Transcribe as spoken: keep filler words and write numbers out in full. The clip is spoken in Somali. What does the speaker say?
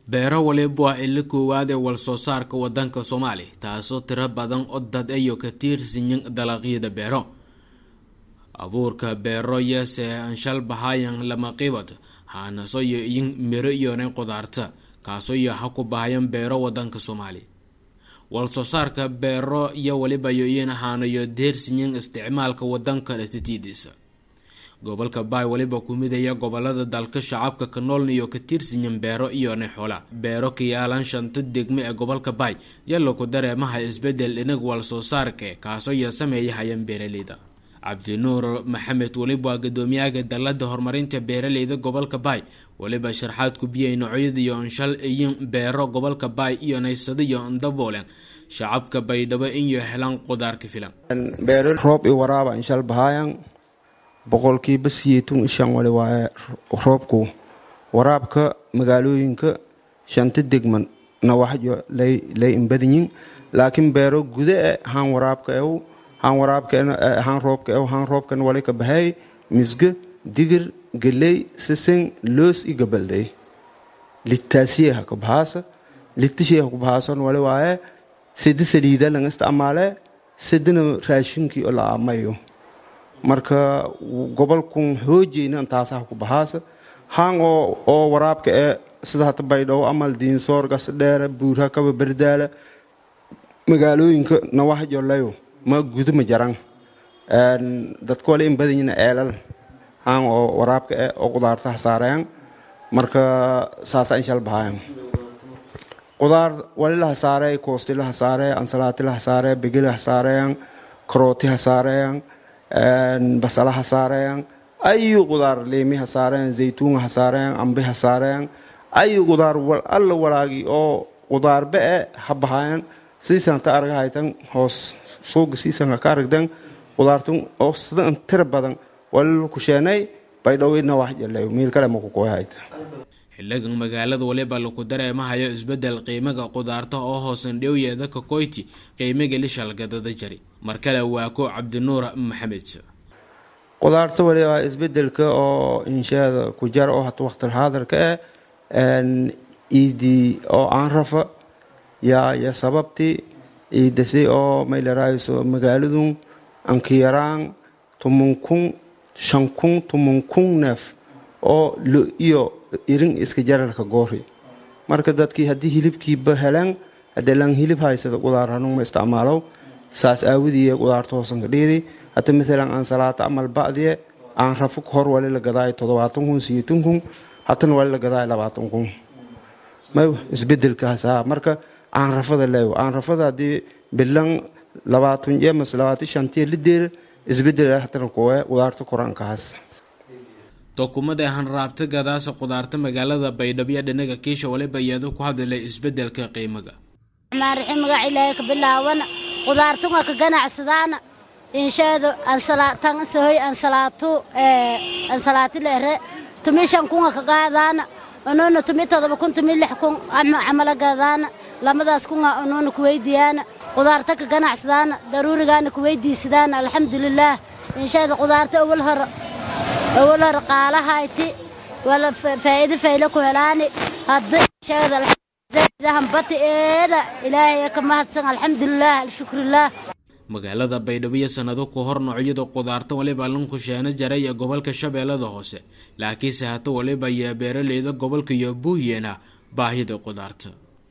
beero waliba waa ilo koowaad ee walsoosaarka wadanka Soomaaliya taasoo tiro badan oo dad ay ka tirsan dalagyada beero abuurka beero yase anshal bahayan lama qeybad hana soo yin miro iyo qudaarta kaasoo yahay ku bahayan beero wadanka Soomaaliya walsoosaarka beero iyo waliba yoyin hana iyo deersin isticmaalka wadanka dhatidiisa gobolka Bay waliba kumidaya gobolada dalka shacabka ka nool iyo ka tirsan beero iyo xoolo beero ka yaalan shanta degme ee gobolka Bay yalla ku dareemaha isbedel inag walsoosaarka kaasoo ya sameeyay beeraleyda Cabdinuur Maxamed waliba gudoomiyaha dalada horumarinta beeraleyda gobolka Bay waliba sharxaad ku biyay noocyada iyo anshal iyo beero gobolka Bay iyo naysada iyo daboolan shacabka Baydhabo in iyo helan qudaar ka filan beero roob iyo waraaba anshal bahayan boqolkiiba siyeetun shan wali waa roobku waraabka magaalooyinka shanta degman na waxyo lay lay inbadin laakiin beero gudaha han waraabka ee han waraabka han roobka ee han roobkan wali ka bahay misga digir galey sisen loos i gabalday litaasiyaha ka bahasa litishiyaha ku bahasan wali waa sidii saliida laga isticmaale sidina raashinkii oo la amayo marka gobolku hoojina intaasaha ku bahaasa han oo oo waraabka ee sida hata Baydhabo amal diin soorgas dheer buura ka bardaala magaalooyinka na wax jolayo ma guduma jaran een dadku wali in badanina eelal han oo waraabka ee oo qudaarta saarayaan marka saasa inshaal bahayan qudaar wali la saaray koosti la saaray ansalaati la saaray bigil la saarayaan karooti la saarayaan ان بصلها سارين اي قدار ليمي سارين زيتون سارين انبه سارين اي قدار الله ولاغي او قدار بقى حبهاين سيسان تارغايتن هوس سوق سيسان كارغدن قدارتن او سدن تر بدن wal ku sheenay baydhaweyna wax yeelay meel kale ma ku qoyayta xilligan magaalada waliba lagu dareemayo isbedel qiimaha qudaarta oo hoosan dhawyeeda ka koyti qiimaha lishalgadada jari markale waa ku Cabdinuur Maxamed qudaarta waliba isbedelka oo inshaada ku jar oo hat waqti haadarka ee idi oo aan rafa ya ya sababti idasi oo meel raayso magaaladu an kiyaraan tumunkun shankun tumunkun naf oo iyo irin iska jaralka goori marka dadkii hadii hilibkii ba helan hadalan hilib haysada qudaarano ma isticmaalo saas aawdiye qudaarta hoosan dhiri hata midalan aan salaata amal baadiye aan rafuk hor wali la gaday toddobaatan kun siyeetan kun hatan wali la gaday labaatan kun ma isbedelkaas marka aan rafada leeyo aan rafada hadii bilan labaatan iyo maslaati shantii lideer isbedel hatan koowe qudaarta quraankaas dokumada han raabta gadaasa qudaarta magaalada Baydhabo dhinaga kiisha waliba iyada ku hadlay isbedelka qiimaha maarixin magac ilaahay ka bilaawana qudaartu ka ganacsadana inshaado ansalaatan sooy ansalaato ee ansalaati leere tumishan kun ka qaadana anoona tumitada kun tumilix kun amala gaadana lamadaas kun anoona ku weydiiyana qudaarta ka ganacsadana daruurigaana ku weydiisadana alxamdulillah inshaado qudaarta awal hor أول رقالة هايتي ولا فائدة فايلة كهلاني هاد شهادة الحمد بطي إيدا إلهي كما هتسن الحمد لله الشكر لله magaalada Baydhabo sanado ku hor noocyada qudaarta waliba lanku sheena jaray gobolka Shabeellada Hoose laakiin se hata waliba beeraleyda gobolka iyo buuyena baahida qudaarta